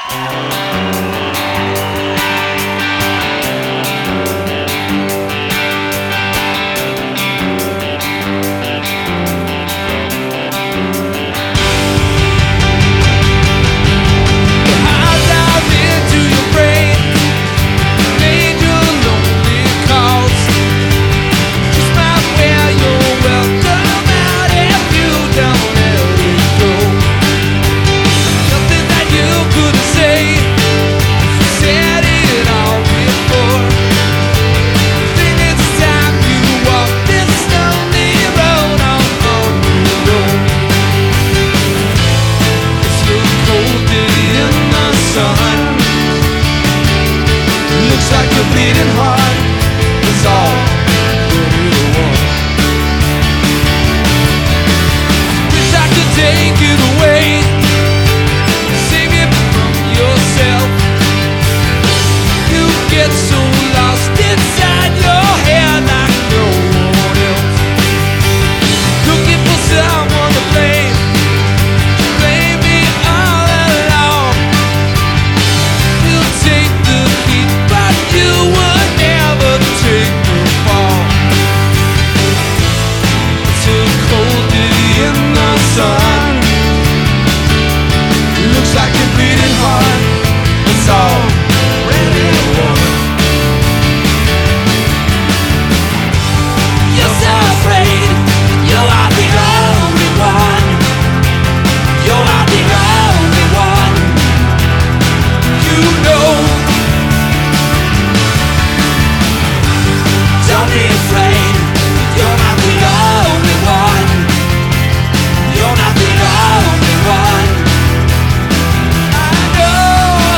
Beating heart is all that you want. Wish I could take it away, save it from yourself. You get so lost inside your head like no one else. Looking for someone to blame, blame me all along. You'll take the heat, but you would never take the fall. It's a cold day in the sun. It looks like you're bleeding hard. It's all ready to want. You're so afraid. You are the only one. You are the only one. You know. Don't be afraid, you're not the only one. You're not the only one. I know.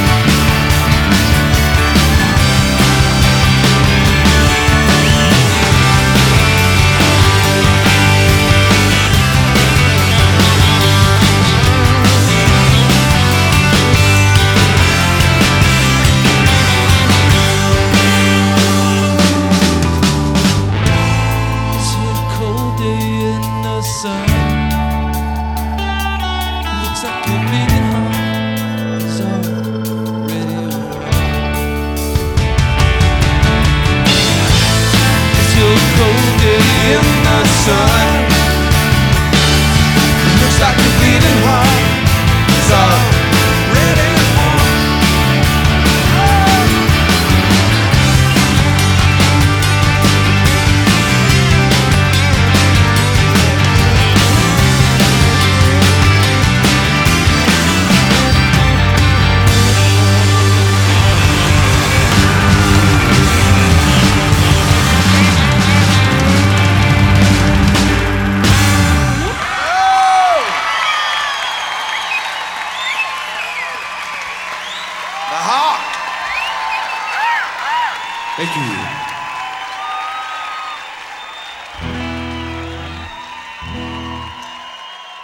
It's a cold day in the sun. Looks like you're bleeding hard. It's already over. It's a cold day in the sun. Looks like you're bleeding hard. It's already over. Thank you.